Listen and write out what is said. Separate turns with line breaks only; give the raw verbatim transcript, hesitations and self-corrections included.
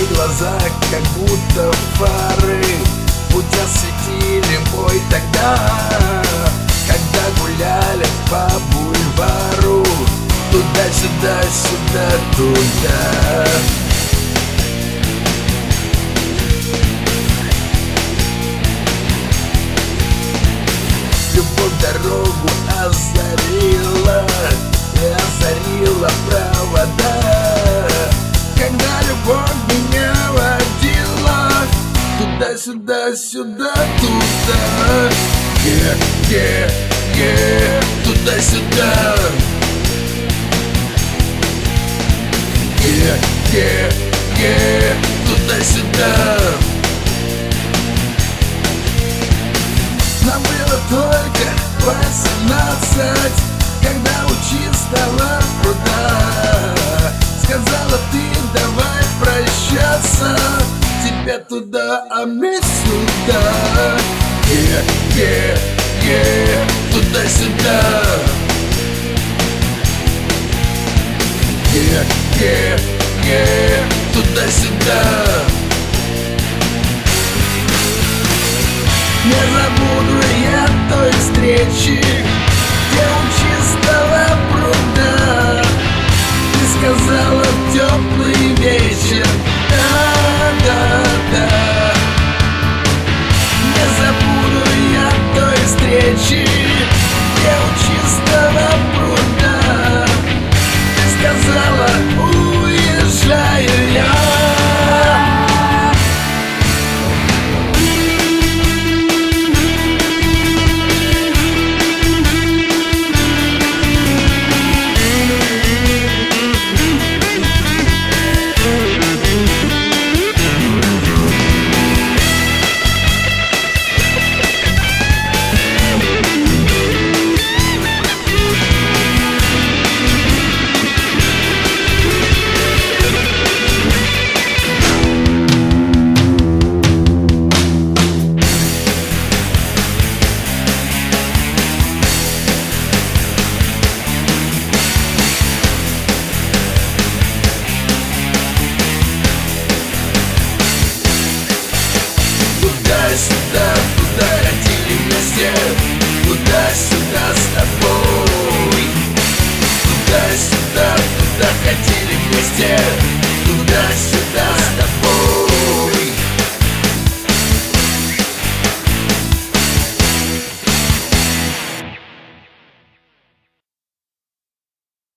глаза, как будто фары, путь осветили мой тогда, когда гуляли по бульвару, туда-сюда, сюда-туда. Любовь дорогу озарила, и озарила провода, когда любовь меня водила туда-сюда, сюда-туда. Е, е, е, туда-сюда. Е, е, е, туда-сюда. Нам было только восемнадцать, когда у чистого пруда сказала ты: давай прощаться, тебя туда, а мне сюда. Е, е, е, туда-сюда. Е, е, е, туда-сюда. Не забуду я той встречи, где у чистого пруда ты сказала в теплый вечер: да, да, да. Не забуду я той встречи, где у чистого пруда ты сказала: уезжаю я. Туда-сюда, туда ходили вместе, туда-сюда с тобой. Туда-сюда, туда ходили вместе.